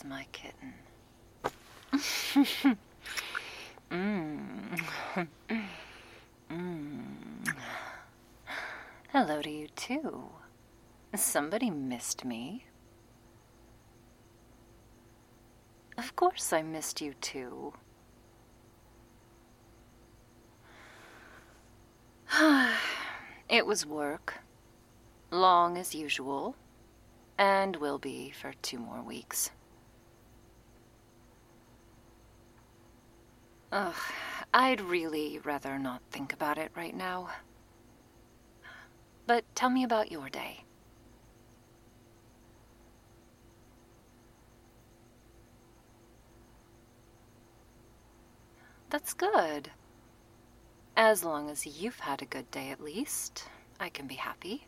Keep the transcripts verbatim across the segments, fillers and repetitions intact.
my kitten. mm. mm. Hello to you, too. Somebody missed me. Of course I missed you, too. It was work. Long as usual. And will be for two more weeks. Ugh, I'd really rather not think about it right now. But tell me about your day. That's good. As long as you've had a good day at least, I can be happy.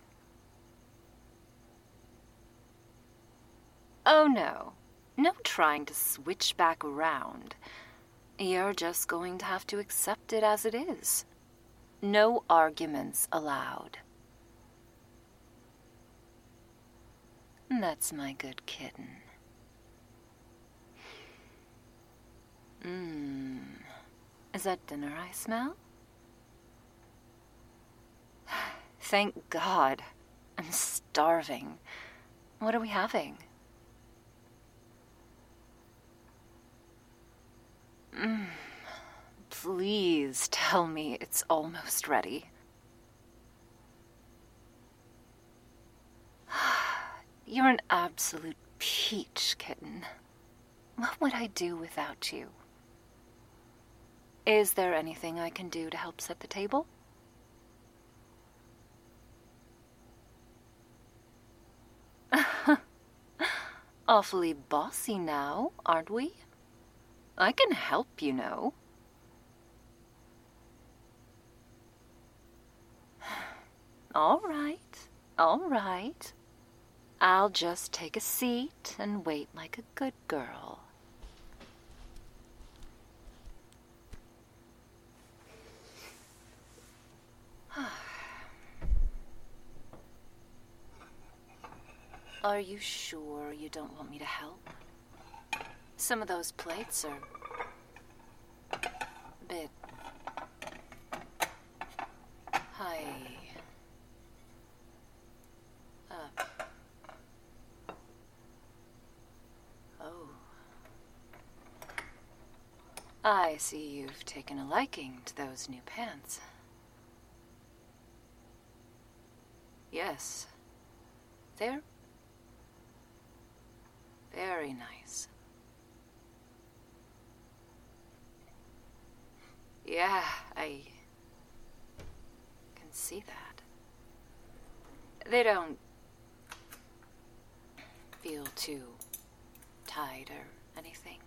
Oh no, no trying to switch back around. You're just going to have to accept it as it is. No arguments allowed. That's my good kitten. Mmm. Is that dinner I smell? Thank God. I'm starving. What are we having? Mm. Please tell me it's almost ready. You're an absolute peach, kitten. What would I do without you? Is there anything I can do to help set the table? Awfully bossy now, aren't we? I can help, you know. All right, all right. I'll just take a seat and wait like a good girl. Are you sure you don't want me to help? Some of those plates are a bit high up. Oh. I see you've taken a liking to those new pants. Yes, they're very nice. Yeah, I can see that. They don't feel too tight or anything.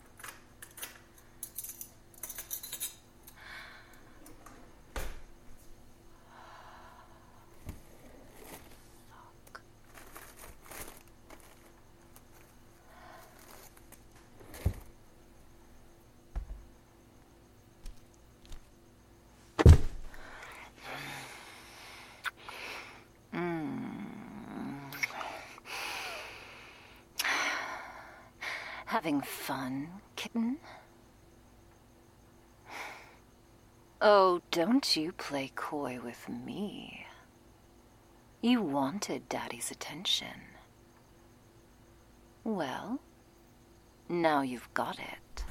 Having fun, kitten? Oh, don't you play coy with me. You wanted Daddy's attention. Well, now you've got it.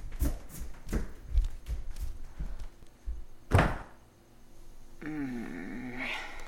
Mm.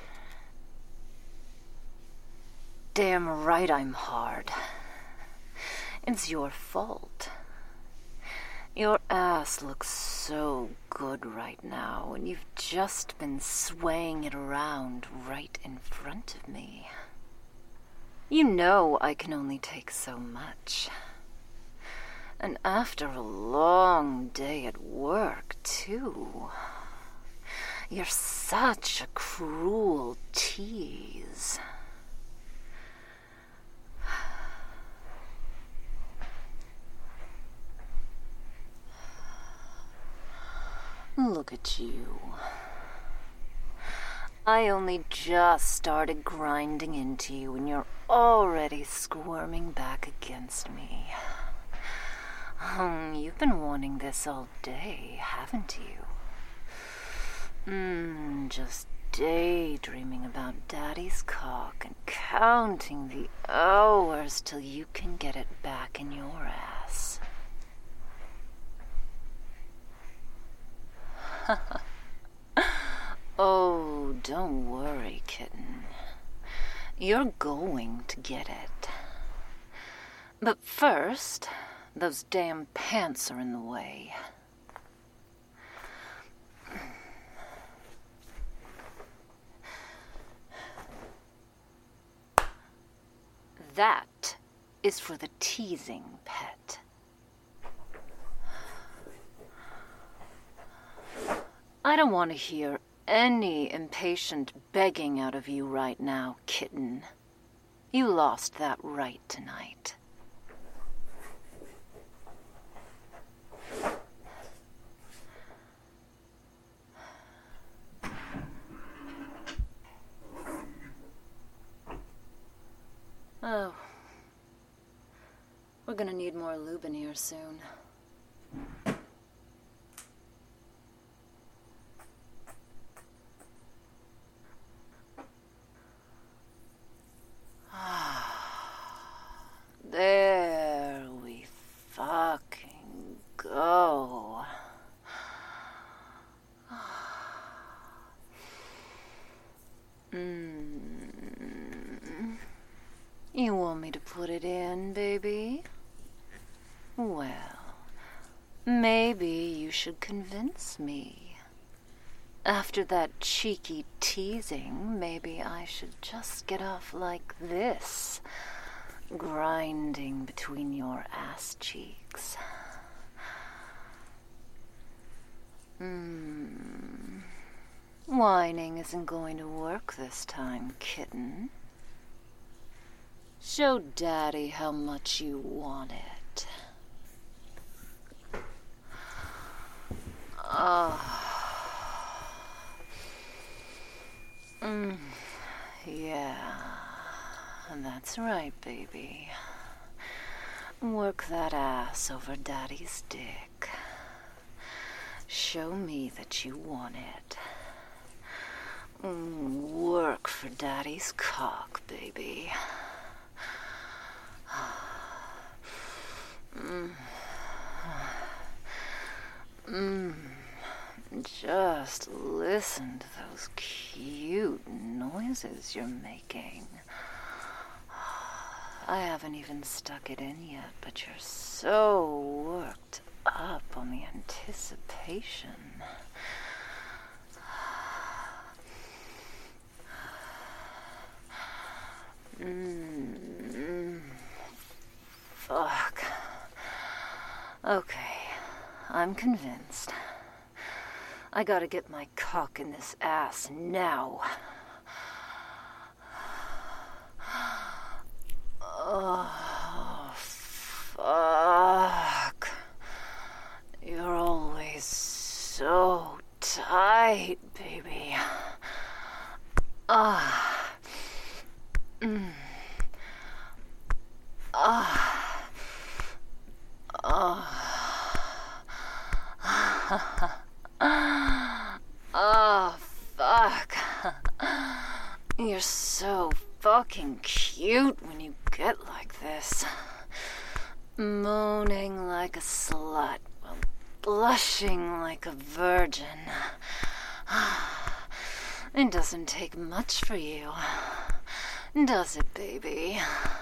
Damn right I'm hard. It's your fault. Your ass looks so good right now, and you've just been swaying it around right in front of me. You know I can only take so much. And after a long day at work, too. You're such a cruel tease. Look at you. I only just started grinding into you and you're already squirming back against me. Um, you've been wanting this all day, haven't you? Mmm, just daydreaming about Daddy's cock and counting the hours till you can get it back in your ass. Oh, don't worry, kitten. You're going to get it. But first, those damn pants are in the way. That is for the teasing, pet. I don't want to hear any impatient begging out of you right now, kitten. You lost that right tonight. Oh. We're gonna need more lube in here soon. There we fucking go. Mm. You want me to put it in, baby? Well, maybe you should convince me. After that cheeky teasing, maybe I should just get off like this, grinding between your ass cheeks. Hmm. Whining isn't going to work this time, kitten. Show Daddy how much you want it. Ah. Mm. Yeah. That's right, baby. Work that ass over Daddy's dick. Show me that you want it. Work for Daddy's cock, baby. Mm. Mm. Just listen to those cute noises you're making. I haven't even stuck it in yet, but you're so worked up on the anticipation. Mm. Fuck. Okay, I'm convinced. I gotta get my cock in this ass now. Oh, fuck. You're always so tight, baby. Ah. Mm. Ah. Ah. Oh, fuck. You're so fucking cute when you get like this. Moaning like a slut while blushing like a virgin. It doesn't take much for you, does it, baby?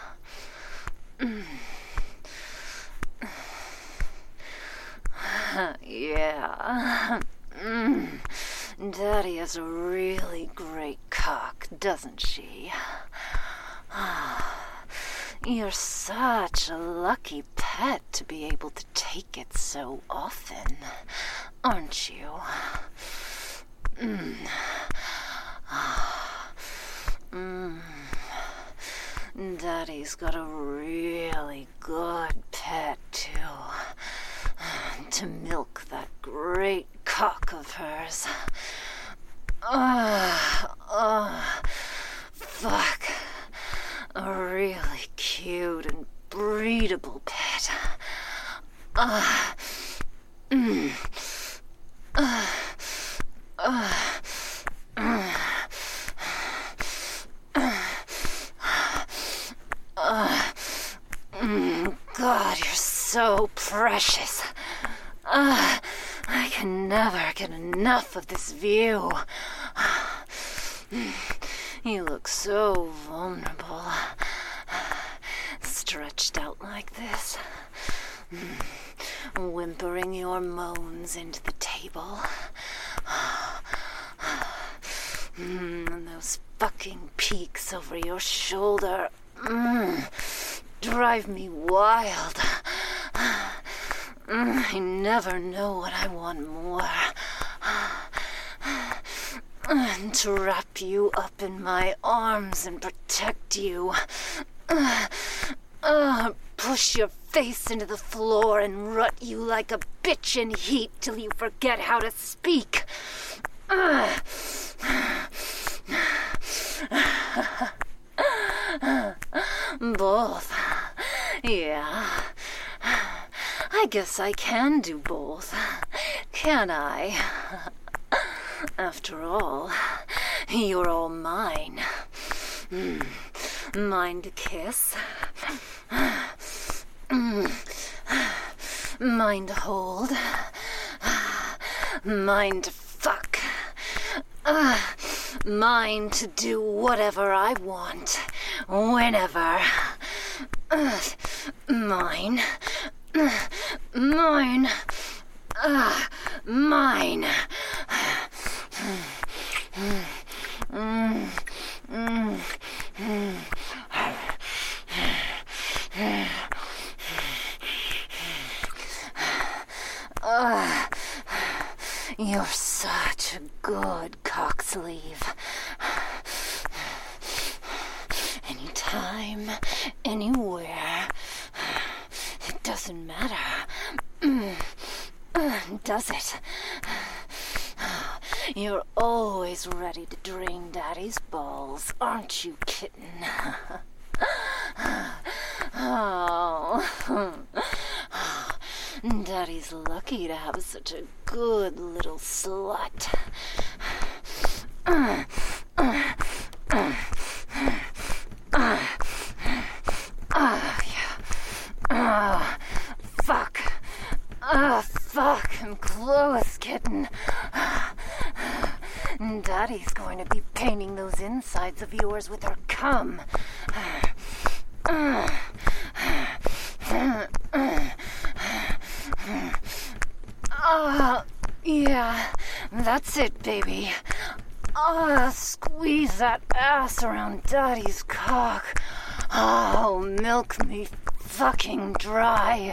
Yeah. Mm. Daddy has a really great cock, doesn't she? You're such a lucky pet to be able to take it so often, aren't you? Mm. Mm. Daddy's got a really good pet, too. To milk that great cock of hers. Ah, uh, uh, fuck. A really cute and breedable pet. Uh, mm, uh, uh, uh, uh, mm, God, you're so precious. Uh, I can never get enough of this view. You look so vulnerable, stretched out like this, whimpering your moans into the table. And those fucking peaks over your shoulder mm, drive me wild. Mm, I never know what I want more. And to wrap you up in my arms and protect you. Uh, uh, push your face into the floor and rut you like a bitch in heat till you forget how to speak. Uh, both. Yeah. I guess I can do both. Can I? After all, you're all mine. Mm. Mine to kiss. Mm. Mine to hold. Mine to fuck. Uh, mine to do whatever I want, whenever. Uh, mine. Uh, mine. Uh, mine. Mm, mm, mm, mm. Uh, you're such a good cock sleeve. Anytime, anywhere. It doesn't matter. Does it? You're always ready to drain Daddy's balls, aren't you, kitten? Oh. Daddy's lucky to have such a good little slut. Oh, yeah. Oh, fuck. Oh, fuck. I'm close, kitten. Daddy's going to be painting those insides of yours with her cum. Oh, yeah, that's it, baby. Oh, squeeze that ass around Daddy's cock. Oh, milk me fucking dry.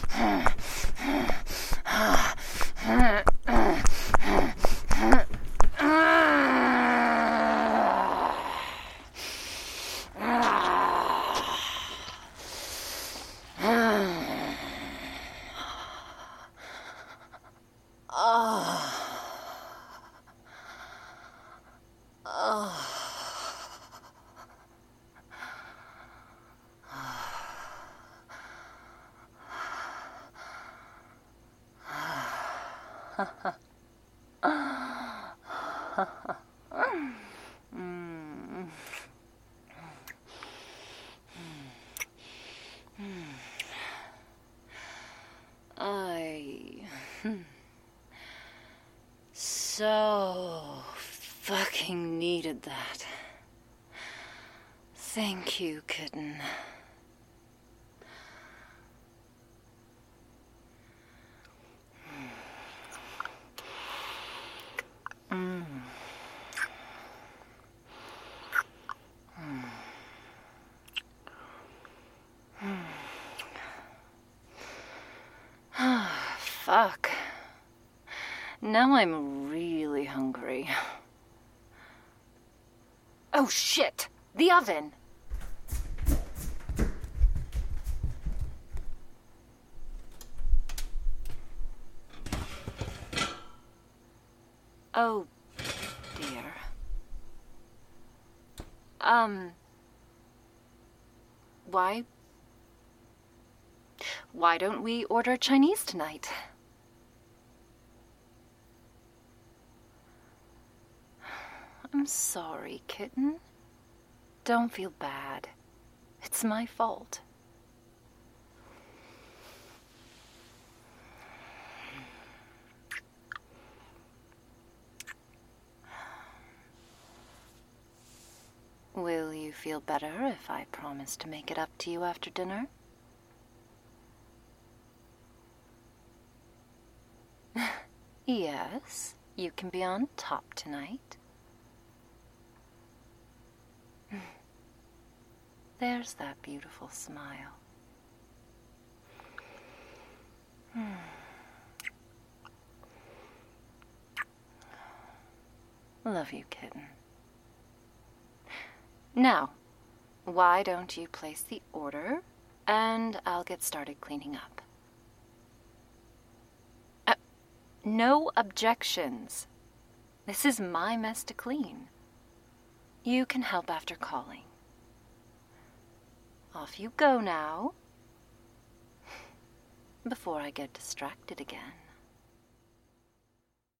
I so fucking needed that. Thank you, kitten. Mm. Mm. Mm. Fuck. Now I'm really hungry. Oh shit! The oven! Oh, dear. Um... Why... why don't we order Chinese tonight? I'm sorry, kitten. Don't feel bad. It's my fault. Will you feel better if I promise to make it up to you after dinner? Yes, you can be on top tonight. There's that beautiful smile. Love you, kitten. Now, why don't you place the order, and I'll get started cleaning up. Uh, no objections. This is my mess to clean. You can help after calling. Off you go now, before I get distracted again.